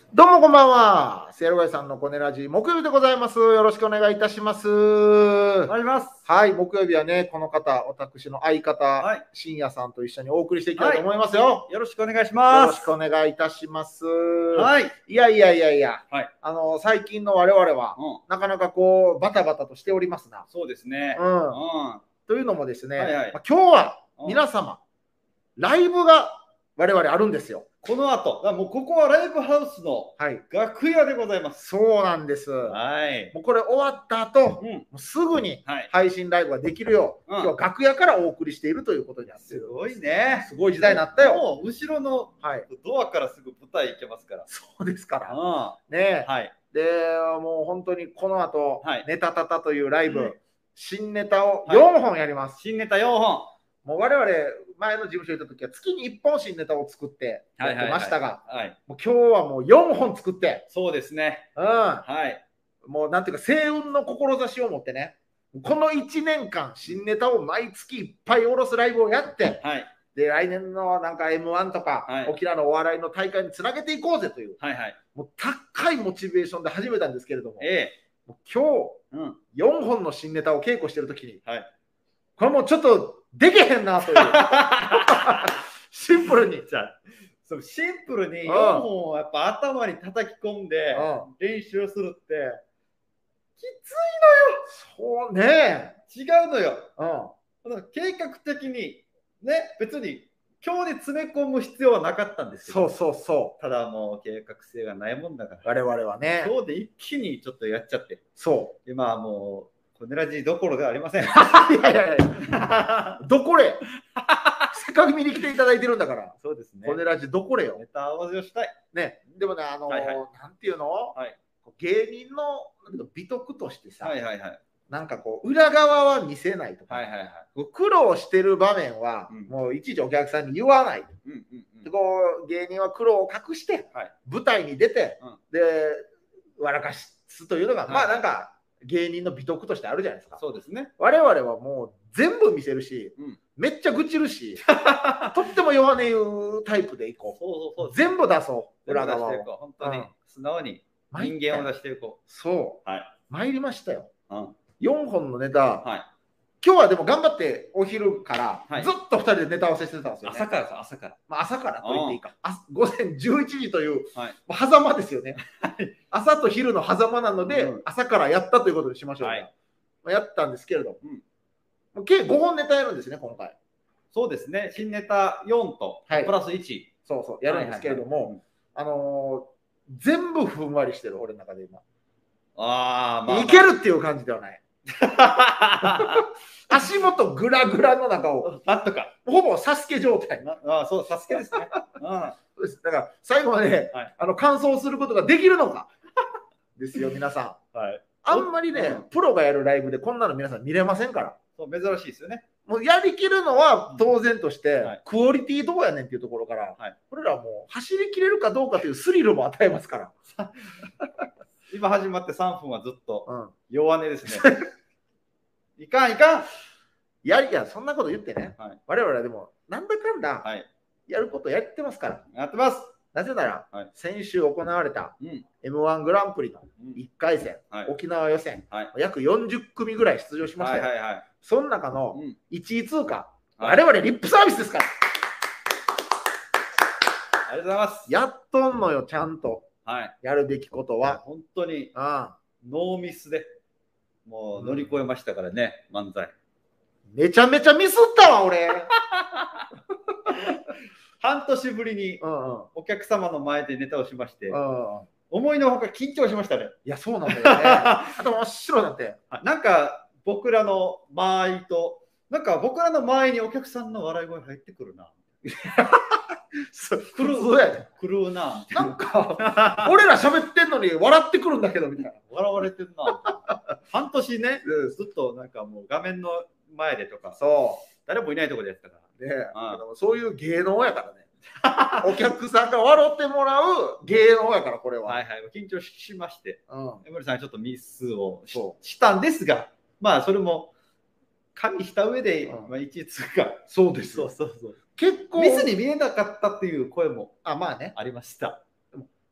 どうもこんばんは。セイロガイさんのコネラジ木曜日でございます。よろしくお願いいたします。 お願いします。 はい、木曜日はね、この方、私の相方、 はい深夜さんと一緒にお送りしていきたいと思いますよ。 よろしくお願いしよます。 ろしくお願いいたします。 はい。 いやいやいやいや、 はい。 最近の我々は、なかなかこう、バタバタとしておりますな。 そうですね。 というのもですね、 はいはい今日は皆様、ライブが我々あるんですよ。 この後、もうここはライブハウスのはい。 楽屋でございます。 そうなんです。 はい。 もうこれ終わった後、 うん。 もうすぐにはい。 配信ライブができるよう、 うん今日は楽屋からお送りしているということになってする。 ごいね。 すごい時代になったよ。 もう後ろのはい。 ドアからすぐ舞台行けますから。 そうですから。 はねえ。 い。 で、もう本当にこの後、 はいネタタタというライブ、 うん新ネタをはい 4本やります。 新ネタ4本。 もう我々、前の事務所にいた時は月に1本新ネタを作ってやってましたが、 はい。 もう今日はもう4本作って、 そうですね。 うん。 はい。 もうなんていうか、星雲の志を持ってね、この1年間、新ネタを毎月いっぱい下ろすライブをやって、 はい。 で、来年のなんか M1 とか、 はい沖縄のお笑いの大会につなげていこうぜという、 はいはい。 もう高いモチベーションで始めたんですけれども、 えもう今え。うん。 日、4本の新ネタを稽古してるときに、 はい。 これもうちょっとできへんなという、シンプルに。 じゃあそうシンプルにうん 4本をやっぱ頭に叩き込んでう練習するってきそうね。 つい違うのよ。計画的にね、別に今日で詰め込む必要はなかったんですよ。 そうそただもう計画性がないもんだから我々はね。 今日で一気にちょっとやっちゃってそ今はもうコネラジどころではありません。 う。いやいやいや、どこれせっかく見に来ていただいてるんだから、 そうですね。 コネラジどこれよ。 ネタ合わせをしたい。 ね、でもね、 はいはいなんていうの、 はい芸人の美徳としてさ、 はいはいはいなんかこう、裏側は見せないとか、 はいはいはい。 苦労してる場面は、 うんもういちいちお客さんに言わない。 うんうんうんでこう芸人は苦労を隠して、 はい舞台に出て、 うんで、笑かすというのが、 はいまあなんか、芸人の美徳としてあるじゃないですか。 そうですね。 我々はもう全部見せるし、 うんめっちゃ愚痴るし、とっても弱音言うタイプでいこう。 そうそう全部出そう、 裏裏側を。 本当に素直に参った人間を出していこそう、 はい参りましたよ。 う。 4本のネタ、 はい。 今日はでも頑張ってお昼から、 はいずっと2人でネタ合わせしてたんですよ、ね。 朝からさ、朝から。 まあ、朝からと言っていいか。午前11時という、 はい。 もう狭間ですよね。朝と昼の狭間なので、 うん朝からやったということにしましょうか。 はいまあやったんですけれども、 うんもう計5本ネタやるんですね、今回。 そうですね。新ネタ4と、 はいプラス1。 そうそう、やるんですけれども、全部ふんわりしてる、俺の中で今。 ああ、まあ、 いけるっていう感じではない。足元グラグラの中を、 なんとか。 ほぼサスケ状態。 そう、サスケですね。 そうですだから、最後まで、 はい完走することができるのか。ですよ、皆さん。 はい。 あんまりね、プロがやるライブでこんなの皆さん見れませんから。 そう、珍しいですよね。 もうやりきるのは当然として、 はいクオリティどうやねんっていうところから、 はいこれらはもう走りきれるかどうかというスリルも与えますから。 今始まって3分はずっとうん、 弱音ですね。いかんいかん。 いや、そんなこと言ってね、 はい。 我々はでも、なんだかんだはい。 やることやってますから。 やってます。 なぜなら、 はい先週行われたうん。 M1 グランプリのうん 1回戦、 はい沖縄予選、 はい。 約40組ぐらい出場しましはたよ。 いはいはい。 その中のうん。 1位通過、 はい我々リップサービスですから。 ありがとうございます。 やっとんのよ、ちゃんとはい。 やるべきことは。 本当にああノーミスでもう乗り越えましたからね、漫才。 めちゃめちゃミスったわ、俺。 半年ぶりにうんうんお客様の前でネタをしまして、 うん思いのほか緊張しましたね。 いや、そうなんだよね。あと真っ白だって。 なんか僕らの間合いと、なんか僕らの前にお客さんの笑い声入ってくるな。 普通やね。 来るな。 なんか、俺ら喋ってんのに笑ってくるんだけど、みたいな。 笑われてんな。半年ね、 うんずっとなんかもう画面の前でとか、 そ誰もいないところでやってたから。 う。ねうんそういう芸能やからね。お客さんが笑ってもらう芸能やから、これは。 はいはい、緊張しまして、 うん江森さんはちょっとミスをそしたんですが、まあそれも加味した上で、 うんまあ、1位通過。 そうですそうそうそう。 結構ミスに見えなかったっていう声もまあね。 ありました。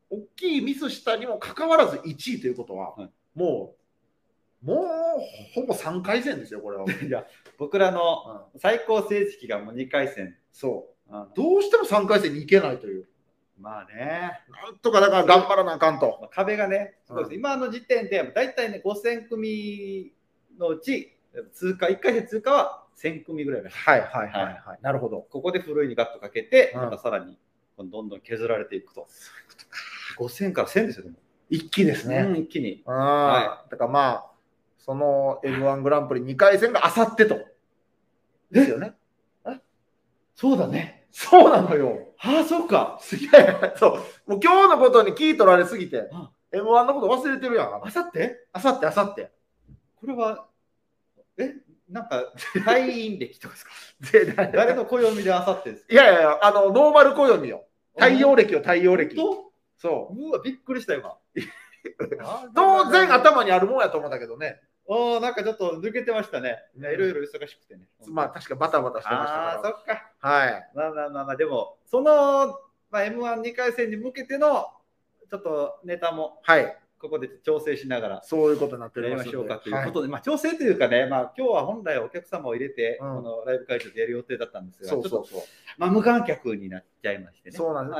大きいミスしたにもかかわらず1位ということは、 はい、 もうほぼ3回戦ですよ、これは。 いや、僕らの最高成績がもう2回戦。 そう。どうしても3回戦に行けないという。 まあね。 なんとかだから頑張らなあかんと。 壁がね、すごいです。今の時点で、大体ね、5000組のうち、1回戦通過は1000組ぐらいらしい。 はいはいはいはい。なるほど。 ここでふるいにガッとかけて、またさらにどんどん削られていくと。5000から1000ですよ、でも。 一気ですね。 一気に。 はい。だからまあ、その M1 グランプリ2回戦があさってと。ですよね。 そうだね。 そうなのよ。 ああ、そっか。 いやいや、そう。もう今日のことに気取られすぎて、M1 のこと忘れてるやん。 あさってあさってあさって。 これは、なんか、退院歴とかですか誰の暦であさってですか？ いやいや、ノーマル暦よ。太陽暦よ、太陽暦。そう。 うわ、びっくりした今。 当然頭にあるもんやと思うんだけどね。 なんかちょっと抜けてましたね。いろいろ忙しくてね。 まあ確かバタバタしてましたから。 ああ、そっか。 はい。 まあ、でも、その、M12 回戦に向けての、ちょっとネタも、 はい。 ここで調整しながら、 そういうことになってやりましょうかということで、調整というかね、今日は本来お客様を入れて、このライブ会場でやる予定だったんですが、ちょっと無観客になっちゃいましてね。 そうなんです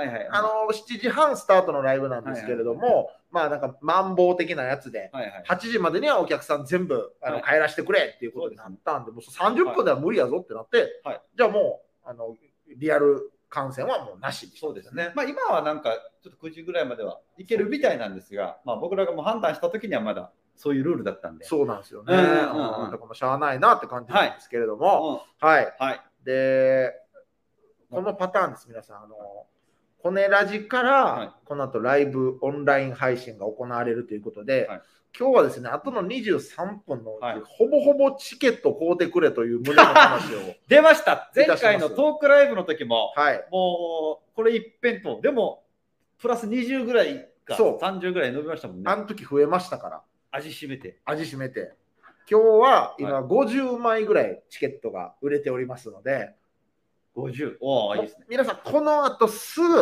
。7時半スタートのライブなんですけれども、まあなんかマンボウ的なやつで、8時までにはお客さん全部帰らせてくれっていうことになったんで、もう30分では無理やぞってなって、じゃあもうリアル観戦はもうなし。 そうですね。まあ今はなんかちょっと9時ぐらいまではいけるみたいなんですが、まあ僕らがもう判断した時にはまだそういうルールだったんで。 そうなんですよね。だからもうしゃあないなって感じなんですけれども、はい。で、このパターンです、皆さん。コネラジからこの後ライブオンライン配信が行われるということで、今日はですね、あとの23分のうち、ほぼほぼチケット買うてくれという胸の話を出ました。前回のトークライブの時も、もうこれ一辺と、でもプラス20ぐらいか30ぐらい伸びましたもんね。 あの時増えましたから。 味しめて。 味しめて。今日は今50枚ぐらいチケットが売れておりますので、 50。おー、いいですね。 皆さん、この後すぐ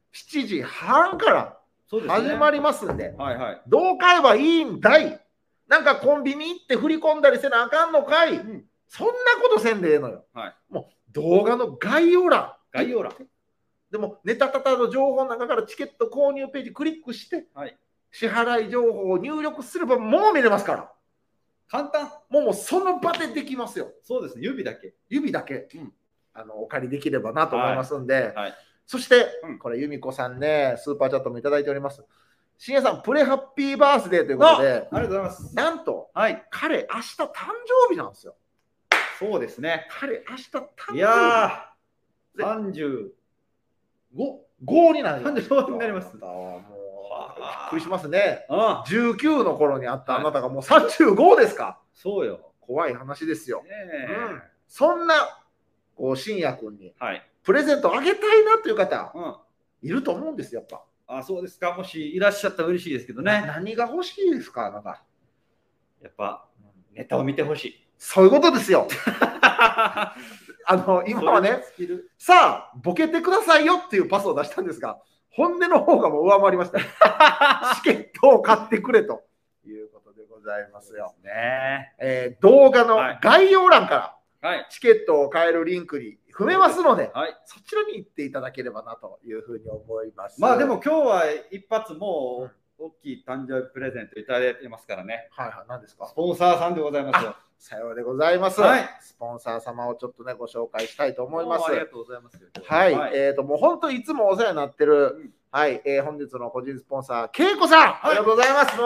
7時半から始まりますんで、どう買えばいいんだい？なんかコンビニ行って振り込んだりせなあかんのかい？そんなことせんでええのよ。もう動画の概要欄。でも、ネタタタの情報の中からチケット購入ページクリックして、支払い情報を入力すればもう見れますから。 簡単。 もうその場でできますよ。 そうですね、指だけ。 指だけ。お借りできればなと思いますんで、そして、これ由美子さんね、スーパーチャットもいただいております。深夜さん、プレハッピーバースデーということで、 ありがとうございます。 なんと、彼、明日誕生日なんですよ。 そうですね。 彼、明日誕生日。 いやー、 35になります。 35になります。 もう、びっくりしますね。19の頃にあったあなたがもう35ですか。 そうよ。 怖い話ですよ。そんな、深夜君に、プレゼントあげたいなという方、いると思うんですよ、やっぱ。 そうですか。もしいらっしゃったら嬉しいですけどね。 何が欲しいですか、なんか。 やっぱ、ネタを見てほしい。 そういうことですよ。今はね、さあ、ボケてくださいよっていうパスを出したんですが、本音の方がもう上回りました。チケットを買ってくれということでございますよ。動画の概要欄からチケットを買えるリンクに踏めますので、そちらに行っていただければなというふうに思います。 まあでも今日は一発もう大きい誕生日プレゼントいただいてますからね。 何ですか？ スポンサーさんでございますよ。 さようでございます。スポンサー様をちょっとね、ご紹介したいと思います。 ありがとうございます。 もう本当にいつもお世話になってる、本日の個人スポンサー、けいこさん、ありがとうございます。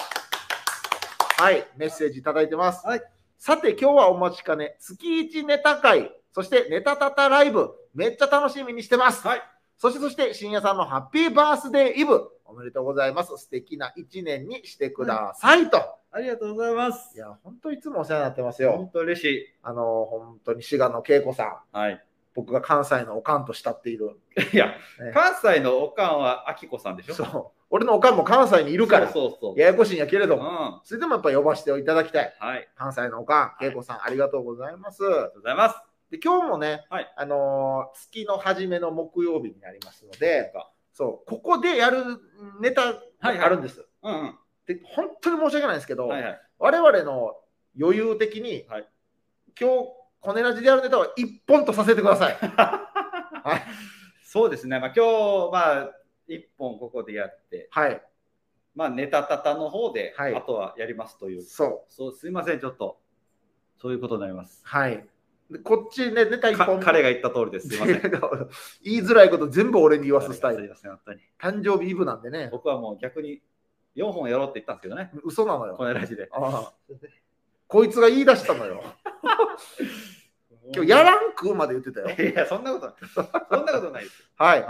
メッセージいただいてます。さて、今日はお待ちかね、月1ネタ会、そしてネタタタライブ、めっちゃ楽しみにしてます。そして、深夜さんのハッピーバースデーイブ、おめでとうございます。素敵な1年にしてくださいと。 ありがとうございます。 いや、本当いつもお世話になってますよ。 本当嬉しい。 本当に滋賀の恵子さん。僕が関西のおかんと慕っている。 いや、関西のおかんはあきこさんでしょ。 そう。俺のおかんも関西にいるから。ややこしいんやけれども、それでもやっぱり呼ばせていただきたい。関西のおかん、恵子さん、ありがとうございます。ありがとうございます。 で、今日もね、月の初めの木曜日になりますので、そう、ここでやるネタあるんです。で、本当に申し訳ないんですけど、我々の余裕的に、今日、コネラジでやるネタは1本とさせてください。はい。 そうですね。まあ今日、まあ、1本ここでやって、はい。まあ、ネタタタの方で、あとはやりますという。そう、すいません、ちょっと、そういうことになります。 はい。こっちね、ネタ1本。 彼が言った通りです。すいません。 言いづらいこと全部俺に言わすスタイル。誕生日イブなんでね。 僕はもう逆に4本やろうって言ったんですけどね。 嘘なのよ。 このラジで。 こいつが言い出したのよ。今日やらんくまで言ってたよ。 いや、そんなことない。そんなことないです。 はい。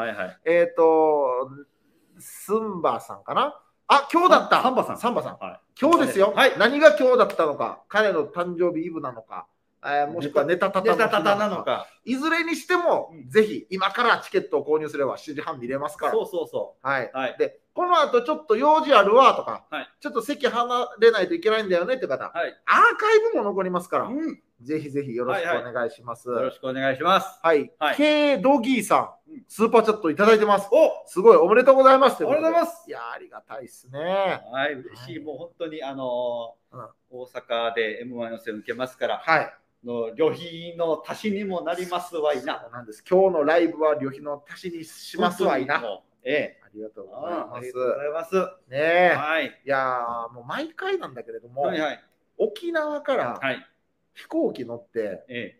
スンバさんかな。あ、今日だった。 サンバさん。 サンバさん。今日ですよ。何が今日だったのか。彼の誕生日イブなのか。もしくはネタタタなのか。 いずれにしても、ぜひ今からチケットを購入すれば7時半見れますから。 そう。 はい。で、この後ちょっと用事あるわとか、ちょっと席離れないといけないんだよねって方、アーカイブも残りますから、ぜひぜひよろしくお願いします。 よろしくお願いします。 はい。K ドギーさん、スーパーチャットいただいてます。すごい、おめでとうございます。 ありがとうございます。 いや、ありがたいですね。 はい、嬉しい。もう本当に、大阪で M1 予選受けますから、の旅費の足しにもなりますわいな。 そうなんです。今日のライブは旅費の足しにしますわいな。ありがとうございます。 ありがとうございます。 ねえ。いやもう毎回なんだけれども、沖縄から飛行機乗って、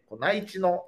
内地の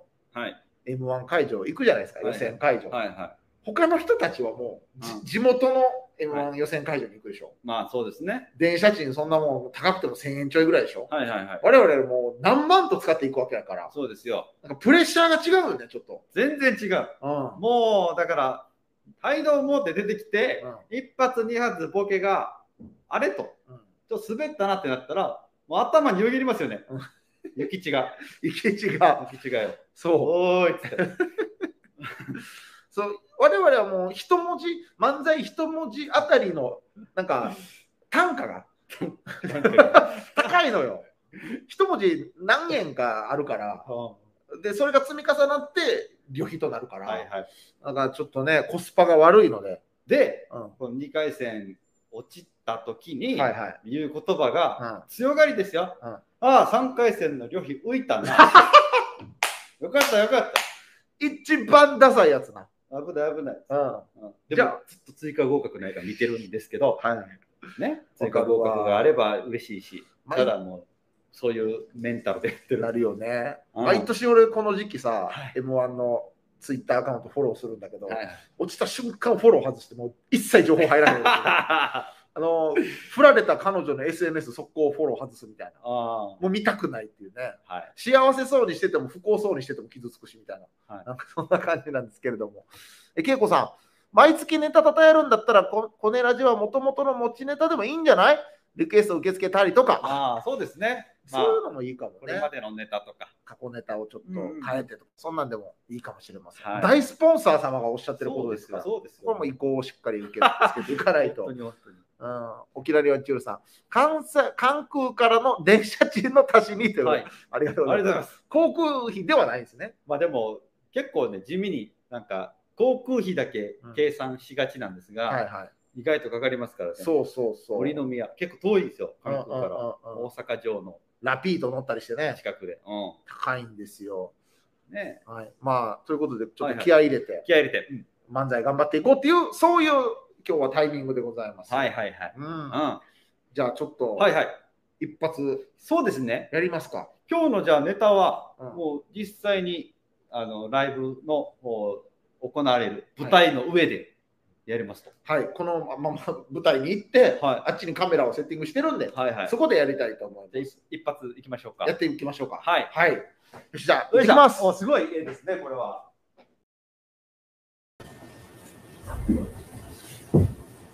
M1 会場行くじゃないですか、予選会場。他の人たちはもう地元の M1 予選会場に行くでしょ。 まあそうですね。 電車賃そんなもん高くても1000円ちょいぐらいでしょ。我々もう何万と使っていくわけやから。 そうですよ。 なんかプレッシャーが違うよね、ちょっと。 全然違う。もうだから、態度を持って出てきて、一発二発ボケがあれと、ちょっと滑ったなってなったら、もう頭によぎりますよね。諭吉が。 諭吉がよ。 そう。 おーいって。 そう、我々はもう一文字、漫才一文字あたりのなんか単価が高いのよ。一文字何円かあるから、でそれが積み重なって旅費となるから、だからちょっとねコスパが悪いので、 この2回戦落ちた時に言う言葉が強がりですよ。ああ、3回戦の旅費浮いたな。よかったよかった。 一番ダサいやつな。 危ない危ない。でもずっと追加合格ないから見てるんですけど、ね、追加合格があれば嬉しいし、ただもうそういうメンタルでやってる。 なるよね。毎年俺この時期さ、M1 のツイッターアカウントフォローするんだけど、落ちた瞬間フォロー外してもう一切情報入らない。振られた彼女の SNS 速攻フォロー外すみたいな。もう見たくないっていうね。幸せそうにしてても不幸そうにしてても傷つくしみたいな。なんかそんな感じなんですけれども。恵子さん、毎月ネタたたえるんだったら、コネラジはもともとの持ちネタでもいいんじゃない？リクエスト受け付けたりとか。 そうですね。 そういうのもいいかもね。 これまでのネタとか。 過去ネタをちょっと変えてとか、そんなんでもいいかもしれません。大スポンサー様がおっしゃってることですから、これも意向をしっかり受け付けていかないと。おきらりはちゅうさん、関空からの電車賃の足しにという、ありがとうございます。航空費ではないんですね。 まあでも結構ね、地味になんか航空費だけ計算しがちなんですが、意外とかかりますからね。 そう。 森の宮、結構遠いですよ、関空から大阪城の。 ラピード乗ったりしてね。 近くで。 高いんですよ。 ね。 まあ、ということで、ちょっと気合い入れて、漫才頑張っていこうっていう、そういう今日はタイミングでございます。じゃあちょっと、一発、 そうですね。 やりますか。 今日のじゃあネタは、もう実際にライブの行われる舞台の上でやりますと。 このまま舞台に行って、あっちにカメラをセッティングしてるんで、そこでやりたいと思います。 一発いきましょうか。 やっていきましょうか。よし、じゃあ、 行きます。すごい絵ですね、これは。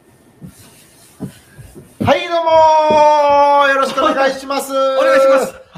はい、どうもよろしくお願いします。 お願いします。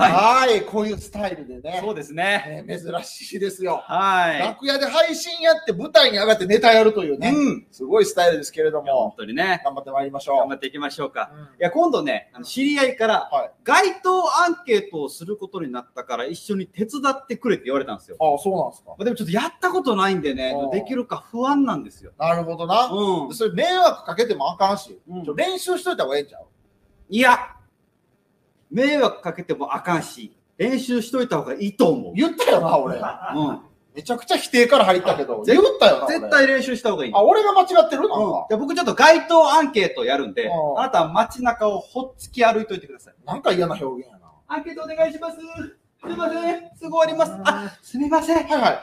はい、こういうスタイルでね。 そうですね。 珍しいですよ。 はい。 楽屋で配信やって舞台に上がってネタやるというね。すごいスタイルですけれども。 本当にね。 頑張ってまいりましょう。 頑張っていきましょうか。いや、今度ね、知り合いから街頭アンケートをすることになったから一緒に手伝ってくれって言われたんですよ。 ああ、そうなんですか。 でもちょっとやったことないんでね、できるか不安なんですよ。 なるほどな。それ迷惑かけてもあかんし、練習しといた方がええんちゃう？ いや、迷惑かけてもあかんし、練習しといた方がいいと思う。 言ったよな、俺。めちゃくちゃ否定から入ったけど、言ったよな。 絶対練習した方がいい。 あ、俺が間違ってるの？ じゃあ僕ちょっと街頭アンケートやるんで、あなたは街中をほっつき歩いといてください。 なんか嫌な表現やな。 アンケートお願いします。すみません。すぐ終わります。あ、すみません。はいはい。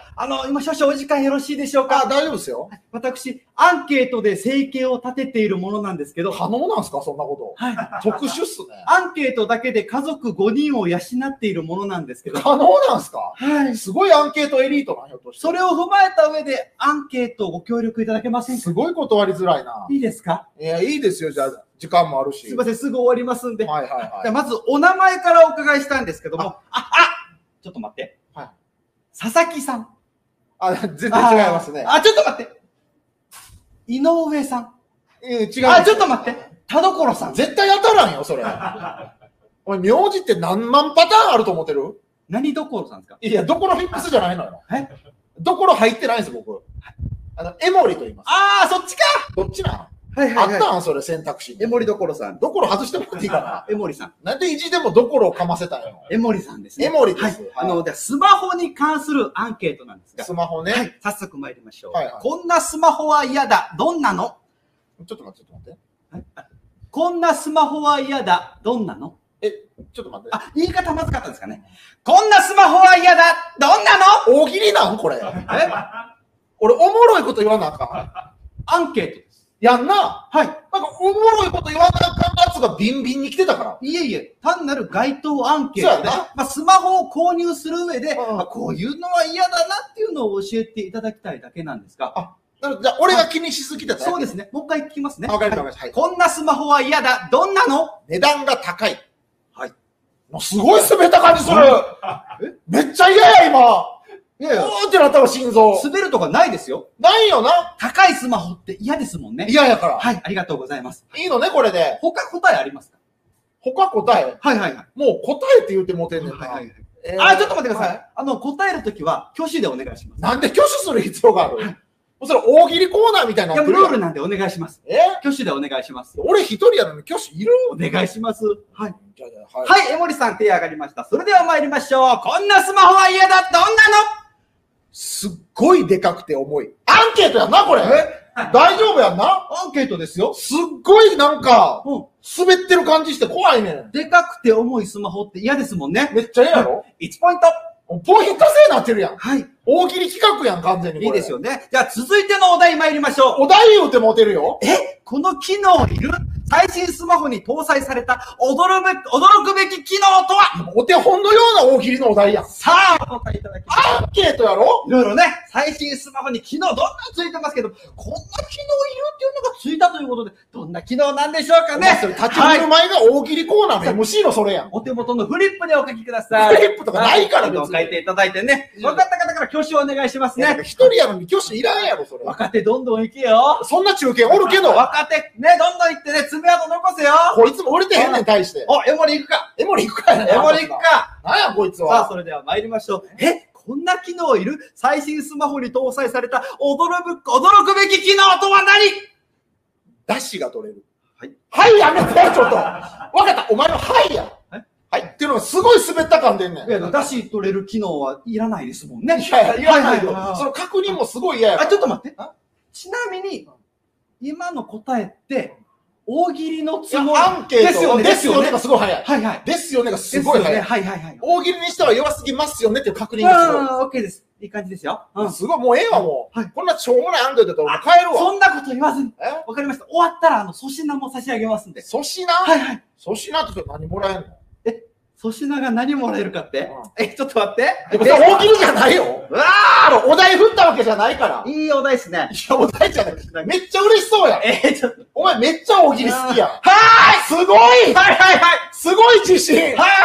今少々お時間よろしいでしょうか？ 大丈夫ですよ。 私、アンケートで生計を立てているものなんですけど。 可能なんですか、そんなこと。はい。特殊っすね。 アンケートだけで家族5人を養っているものなんですけど。 可能なんですか？はい。すごいアンケートエリートなんよとして。 それを踏まえた上でアンケートをご協力いただけませんか？ すごい断りづらいな。 いいですか？ いや、いいですよ、じゃあ。時間もあるし。 すみません、すぐ終わりますんで。 はいはいはい。 じゃあまずお名前からお伺いしたんですけども。ちょっと待って。はい。佐々木さん。 全然違いますね。 ちょっと待って。井上さん。 違う。ちょっと待って。田所さん。 絶対当たらんよ、それ。お前、名字って何万パターンあると思ってる？ 何所さんですか？ いや、どこのフィックスじゃないのよ。どころ入ってないんです、僕。江森と言います。 そっちか！ どっちなん？あったんそれ選択肢。 江森所さん。 どころ外してもらっていいかな。 江森さん。 なんで意地でもどころをかませたんよ。 江森さんですね。 江森です。 でスマホに関するアンケートなんですが。 スマホね。 はい。早速参りましょう。こんなスマホは嫌だ。どんなの？ ちょっと待って。 こんなスマホは嫌だ。どんなの？ ちょっと待って。 言い方まずかったですかね。こんなスマホは嫌だ。どんなの？ 大喜利なんこれ。俺、おもろいこと言わなあかん。アンケートです。 やんな。 はい。 なんか、おもろいこと言わなあかんやつがビンビンに来てたから。 いえいえ、単なる街頭アンケートで、スマホを購入する上で、こういうのは嫌だなっていうのを教えていただきたいだけなんですが。 じゃあ、俺が気にしすぎた。 そうですね。もう一回聞きますね。 わかりました。 こんなスマホは嫌だ。どんなの？ 値段が高い。はい。もうすごい滑った感じする。めっちゃ嫌や、今。いやいや。ってなったら心臓。 滑るとかないですよ。 ないよな。 高いスマホって嫌ですもんね。 嫌やから。 はい、ありがとうございます。 いいのね、これで。 他答えありますか？ 他答え？ はいはいはい。 もう答えって言ってもてんねんな。 ちょっと待ってください。答えるときは挙手でお願いします。 なんで挙手する必要がある？それ大喜利コーナーみたいな。 ルールなんでお願いします。挙手でお願いします。 俺一人やのに挙手いる？ お願いします。はい。はい、江森さん手上がりました。それでは参りましょう。こんなスマホは嫌だ。どんなの？ すっごいでかくて重い。アンケートやんな、これ。大丈夫やんな？ アンケートですよ。 すっごいなんか、滑ってる感じして怖いねん。 でかくて重いスマホって嫌ですもんね。 めっちゃ嫌やろ？ 1 ポイント。 ポイント制になってるやん。 はい。 大喜利企画やん、完全に。 いいですよね。じゃあ続いてのお題参りましょう。 お題言うてもてるよ。 この機能いる？最新スマホに搭載された驚くべき機能とは？ お手本のような大喜利のお題やん。 さあ、お答えいただきます。 アンケートやろ？ いろいろね、最新スマホに機能どんどんついてますけど、こんな機能いるっていうのがついたということで、どんな機能なんでしょうかね。 それ立ち振る舞いが大喜利コーナーの MC のそれやん。 お手元のフリップでお書きください。 フリップとかないから別に。 書いていただいてね。分かった方から挙手をお願いしますね。 一人やのに挙手いらんやろ、それ。 若手どんどん行けよ。 そんな中堅おるけど。 若手ね、どんどん行ってね、爪痕残せよ。 こいつも折れてへんねん、対して。 江森行くか。 江森行くかやな。 江森行くか。 なんや、こいつは。 さあ、それでは参りましょう。こんな機能いる？最新スマホに搭載された驚くべき機能とは何？ ダッシュが取れる。はい。はい、やめて、ちょっと。わかった。お前のはいや。はい。っていうのがすごい滑った感出んねん。 いや、ダッシュ取れる機能はいらないですもんね。 いやいらないよ。その確認もすごい嫌や。 ちょっと待って。ちなみに、今の答えって、大喜利のつもり。 アンケートですよねがすごい早い。 はいはい。 ですよねがすごい早い。 はいはいはい。 大喜利にしては弱すぎますよねっていう確認がすごい。 オッケーです。いい感じですよ。 すごい、もうええわ、もう。こんなしょうもないアンケートだったら帰るわ。 そんなこと言わずに。わかりました。終わったら、粗品も差し上げますんで。 粗品？ はいはい。 粗品って何もらえんの？ 粗品が何もらえるかって？ちょっと待って。 大喜利じゃないよ。お題振ったわけじゃないから。 いいお題っすね。 いや、お題じゃない。めっちゃ嬉しそうやん。 ちょっと。 お前めっちゃ大喜利好きやん。 はーい！ すごい！ はいはいはい！ すごい自信！ はいはい！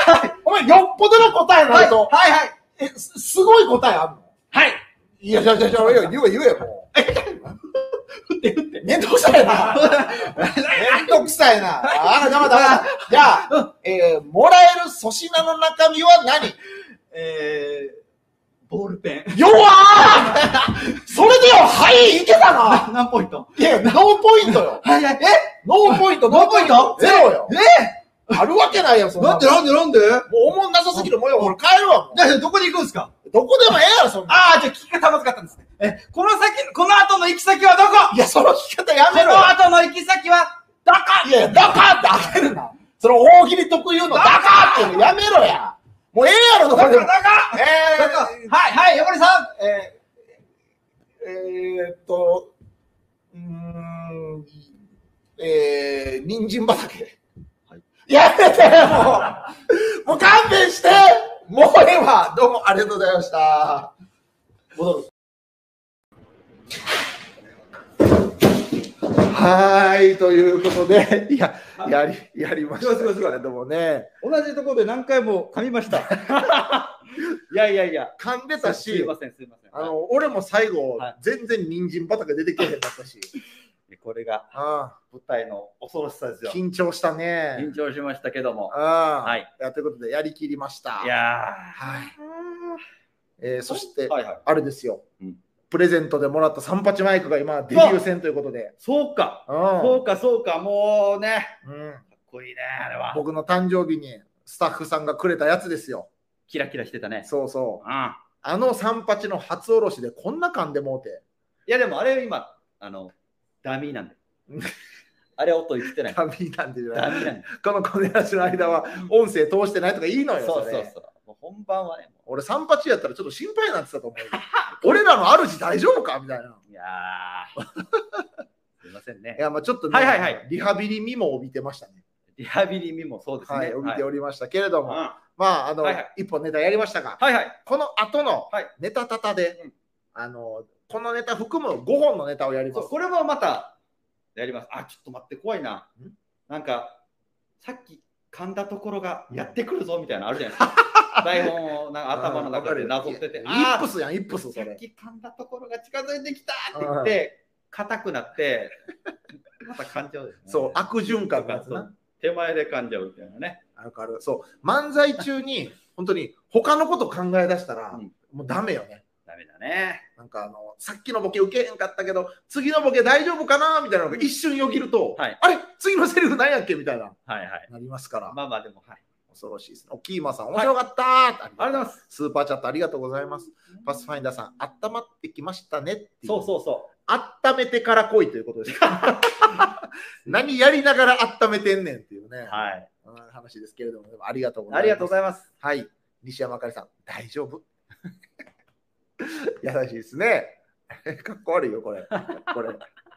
お前よっぽどの答えになると。 はいはい。 すごい答えあんの？ はい。 いや、言えもう。 振って。 めんどくさいな。めんどくさいな。ダメ。じゃあ、もらえる粗品の中身は何？ ボールペン。 弱ーそれでよ、はい、いけたな。 何ポイント？ いや、ノーポイントよ。 はい。 ノーポイントゼロよ。あるわけないよ、そんな。 なんでもうおもんなさすぎるもんよ、俺帰るわ。 じゃあ、どこに行くんですか？ どこでもええやろ、そんな。 じゃあ聞き方まずかったんですね。この後の行き先はどこ？ いや、その聞き方やめろよ。 この後の行き先はどこ？ いや、だかって開けるな。その大喜利特有のだかっていうのやめろや。もうええやろ、どこでも。 はい、横根さん。 人参畑。やめてよ、もう勘弁して。もうええわ。どうもありがとうございました。戻る。ということで、やりました。 すごい。 でもね、 同じところで何回も噛みました。いや。 噛んでたし、 すいません。 俺も最後、全然人参畑出てけへんかったし。 これが舞台の恐ろしさですよ。 緊張したね。 緊張しましたけども。 ということで、やりきりました。そして、あれですよ。プレゼントでもらった三八マイクが今デビュー戦ということで。 そうか。もうね。かっこいいね、あれは。 僕の誕生日にスタッフさんがくれたやつですよ。 キラキラしてたね。 そう。あの三八の初おろしでこんな噛んでもうて。 いや、でもあれ今、ダミーなんで。あれ音言ってない。 ダミーなんでじゃない。このコネラジの間は音声通してないとかいいのよ。 そう。もう本番はね。 俺三八やったらちょっと心配になってたと思う。俺らの主大丈夫かみたいな。 いやすいませんね。 いや、ちょっとね、リハビリ味も帯びてましたね。 リハビリ味もそうですね。 帯びておりましたけれども、一本ネタやりましたが、この後のネタタタで、このネタ含む5本のネタをやります。 これもまたやります。ちょっと待って、怖いな。なんか、さっき噛んだところがやってくるぞみたいなのあるじゃないですか。台本を頭の中でなぞってて、 イップスやん、イップス。 さっき噛んだところが近づいてきたって言って、硬くなって、また噛んじゃうですね。 そう、悪循環が手前で噛んじゃうみたいなね。 そう、漫才中に、本当に他のこと考え出したら、もうダメよね。 ダメだね。 なんかさっきのボケ受けへんかったけど、次のボケ大丈夫かなみたいなのが一瞬よぎると、あれ次のセリフ何やっけみたいな、なりますから。 でも、 恐ろしいですね。キーマさん、面白かったー、 ありがとうございます。 スーパーチャットありがとうございます。パスファインダーさん、温まってきましたねって。 そう。 温めてから来いということです。何やりながら温めてんねんっていうね、話ですけれども、ありがとうございます。 ありがとうございます。 西山あかりさん、大丈夫優しいですね。かっこ悪いよ、これ。という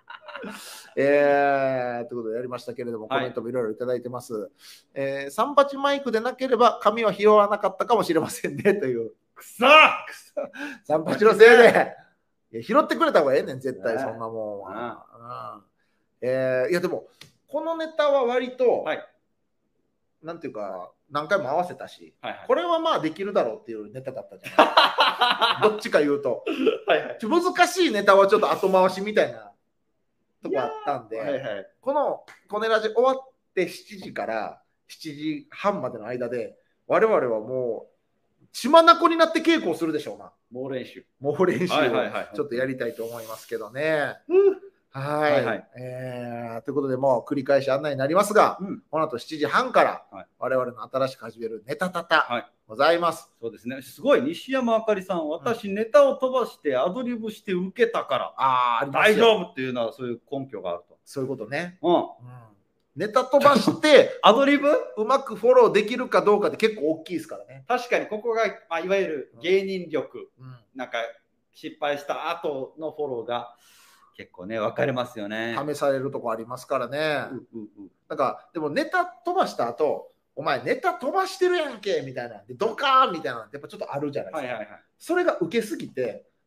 ことでやりましたけれども、コメントもいろいろいただいてます。三八マイクでなければ髪は拾わなかったかもしれませんねという。 くそ三八のせいで。拾ってくれた方がええねん、絶対、そんなもんは。いや、でも、このネタは割と、なんていうか、何回も合わせたし、これはまあできるだろうっていうネタだったじゃないどっちか言うと。難しいネタはちょっと後回しみたいなとこあったんで、このコネラジ終わって7時から7時半までの間で、我々はもう血眼になって稽古をするでしょうな。 猛練習をちょっとやりたいと思いますけどね。ということで、もう繰り返し案内になりますが、この後7時半から我々の新しく始めるネタタタございます。 そうですね。すごい、西山あかりさん、私ネタを飛ばしてアドリブして受けたから大丈夫っていうのはそういう根拠があると。 そういうことね。ネタ飛ばしてアドリブうまくフォローできるかどうかって結構大きいですからね。 確かにここが、いわゆる芸人力、なんか失敗した後のフォローが結構ね、分かれますよね。 試されるとこありますからね。なんか、でもネタ飛ばした後、お前ネタ飛ばしてるやんけみたいな。で、ドカーンみたいなのってやっぱちょっとあるじゃないですか。それが受けすぎて、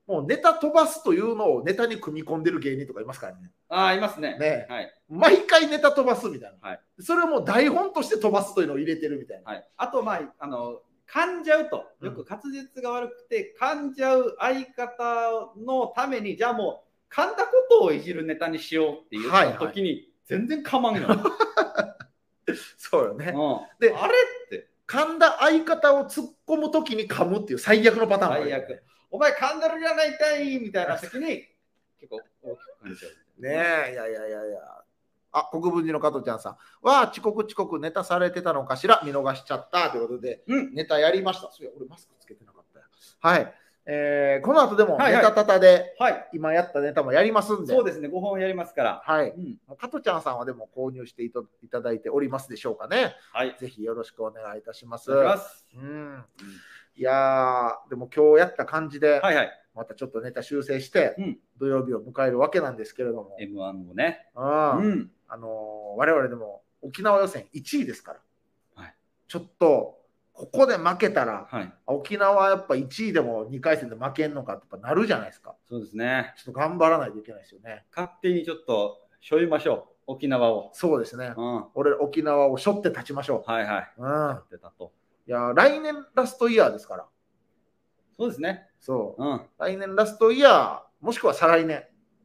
もうネタ飛ばすというのをネタに組み込んでる芸人とかいますからね。 ああ、いますね。 ね、 はい、 毎回ネタ飛ばすみたいな。 はい、 それをもう台本として飛ばすというのを入れてるみたいな。 はい、あと、まあ、噛んじゃうと、よく滑舌が悪くて、噛んじゃう相方のために、じゃあもう、噛んだことをいじるネタにしようっていう時に、全然噛まんよ。 そうよね。 で、あれって。 噛んだ相方を突っ込む時に噛むっていう最悪のパターンもある、ね。 最悪。お前噛んだるじゃないかいみたいな時に、結構大きく感じちゃう。 ねえ、いや。あ、国分寺の加藤ちゃんさん。わあ、遅刻ネタされてたのかしら、見逃しちゃったということで、ネタやりました。それ俺マスクつけてなかったよ。はい。この後でもネタタタで、今やったネタもやりますんで。 そうですね、5本やりますから。 はい。加藤ちゃんさんはでも購入していただいておりますでしょうかね。 はい。 ぜひよろしくお願いいたします。いやー、でも今日やった感じで、またちょっとネタ修正して、土曜日を迎えるわけなんですけれども。 M1 もね。 我々でも沖縄予選1位ですから。ちょっと、ここで負けたら、沖縄はやっぱ1位でも2回戦で負けんのかってなるじゃないですか。 そうですね。 ちょっと頑張らないといけないですよね。 勝手にちょっと背負いましょう、沖縄を。 そうですね。俺、沖縄を背負って立ちましょう。 背負ってたと。 いや、来年ラストイヤーですから。 そうですね。 そう。来年ラストイヤー、もしくは再来年。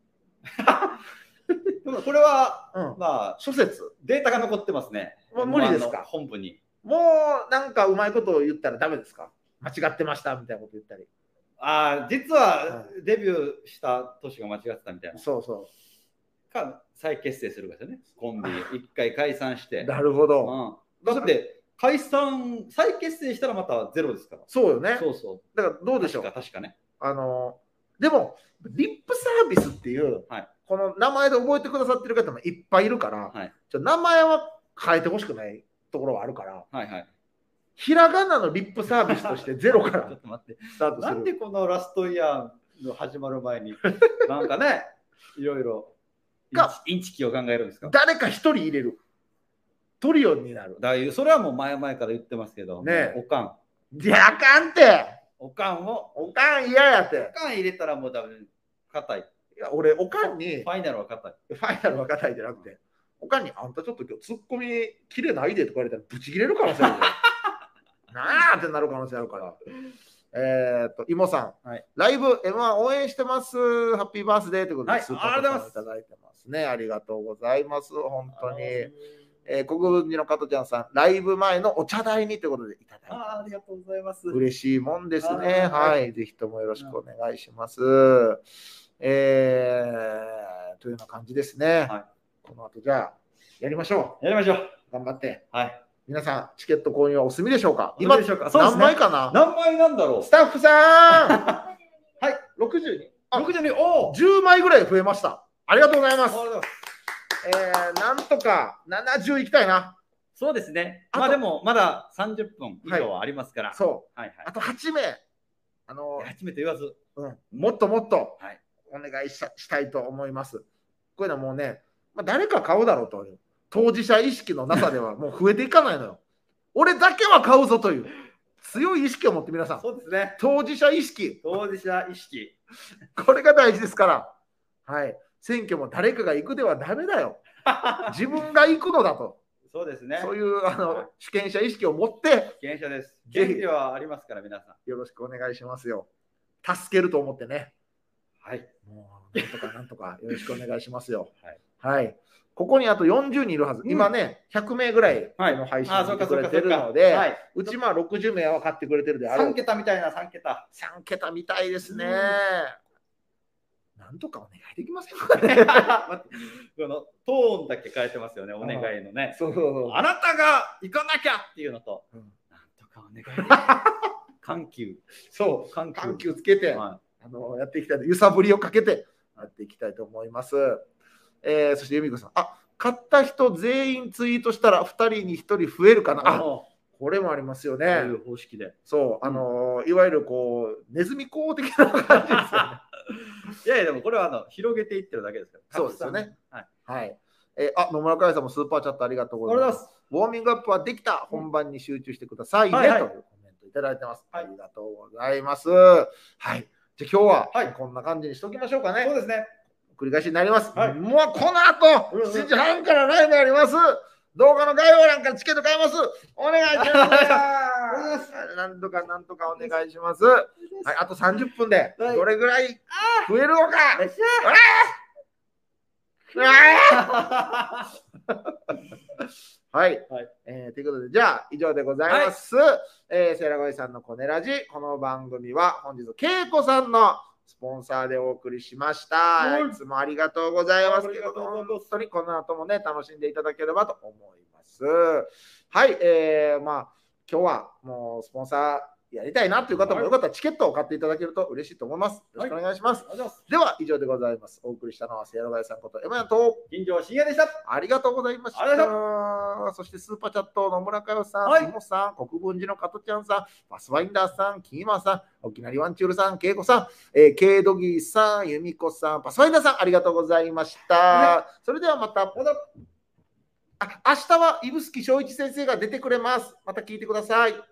これは、まあ、 諸説。 データが残ってますね。 無理ですか。 本部に。 もうなんかうまいことを言ったらダメですか？間違ってましたみたいなこと言ったり。 実はデビューした年が間違ってたみたいな。 そうか再結成するかですよね。コンビ一回解散して。 なるほど。 だって再結成したらまたゼロですから。 そうよね。 そうだからどうでしょう。 確かね。 でもリップサービスっていう、この名前で覚えてくださってる方もいっぱいいるから、名前は変えてほしくないところはあるから、ひらがなのリップサービスとしてゼロからちょっと待ってスタートする。なんでこのラストイヤーの始まる前になんかね、いろいろインチキを考えるんですか？ 誰か一人入れる。トリオになる。 それはもう前々から言ってますけど、おかん。 いや、あかんって。 おかん嫌やって。 おかん入れたらもう多分硬い。 いや、俺、おかんに。 ファイナルは硬い。 ファイナルは硬いじゃなくて。おかんに、あんたちょっと今日ツッコミきれないでとか言われたらブチ切れる可能性ある。なあってなる可能性あるから。イモさん、ライブ M1 応援してます。ハッピーバースデーということで、スーパーパンいただいてますね。ありがとうございます。本当に。国分寺の加藤ちゃんさん、ライブ前のお茶代にということでいただいてます。 ありがとうございます。 嬉しいもんですね。はい。ぜひともよろしくお願いします。というような感じですね。この後じゃあ、やりましょう。頑張って。皆さん、チケット購入はお済みでしょうか？今、何枚かな？ 何枚なんだろう？ スタッフさんはい、62。 62、お 10枚ぐらい増えました。ありがとうございます。なんとか70いきたいな。 そうですね。まあでも、まだ30分以上はありますから。 そう。あと8名。 8名と言わず。 もっともっとお願いしたいと思います。こういうのはもうね、誰か買うだろうという。当事者意識の中ではもう増えていかないのよ。俺だけは買うぞという強い意識を持って皆さん。 そうですね。 当事者意識。 当事者意識。 これが大事ですから。はい。選挙も誰かが行くではダメだよ。自分が行くのだと。 そうですね。 そういう主権者意識を持って。 主権者です。権利はありますから皆さん。 よろしくお願いしますよ。助けると思ってね。 はい。 もうなんとかよろしくお願いしますよ。はい。ここにあと40人いるはず。今ね、100名ぐらいの配信をしてくれてるので、うち60名は買ってくれてるであろう。 3桁みたいな3桁。 3桁みたいですね。なんとかお願いできませんかね。 このトーンだけ変えてますよね、お願いのね。あなたが行かなきゃっていうのと、なんとかお願いできます。緩急。 そう、緩急つけて、やっていきたいと、揺さぶりをかけてやっていきたいと思います。そして由美子さん、買った人全員ツイートしたら2人に1人増えるかな。これもありますよね。 そういう方式で。 そう、いわゆるこう、ネズミ講的な感じですよね。 いやいや、でもこれは広げていってるだけですから。 そうですよね。はい。野村佳代さんもスーパーチャットありがとうございます。ウォーミングアップはできた。本番に集中してくださいね。というコメントいただいてます。ありがとうございます。はい。 じゃあ今日はこんな感じにしておきましょうかね。 そうですね。 繰り返しになります。もうこの後、7時半からライブやります。動画の概要欄からチケット買います。お願いします。なんとかお願いします。はい、あと30分でどれぐらい増えるのか。はい。ということで、じゃあ以上でございます。セーラゴイさんのコネラジ。この番組は本日、けいこさんのスポンサーでお送りしました。いつもありがとうございます。本当にこの後もね、楽しんでいただければと思います。はい、まあ、今日はもうスポンサーやりたいなという方もよかったらチケットを買っていただけると嬉しいと思います。よろしくお願いします。では、以上でございます。お送りしたのは、せやろがやさんこと、エマヤと、 金城深夜でした。 ありがとうございました。そして、スーパーチャット、野村佳代さん、ティモさん、国分寺の加トちゃんさん、パスワインダーさん、キーマンさん、沖縄リワンチュールさん、ケイコさん、ケイドギーさん、ユミコさん、パスワインダーさん、ありがとうございました。それではまた、明日は指宿正一先生が出てくれます。また聞いてください。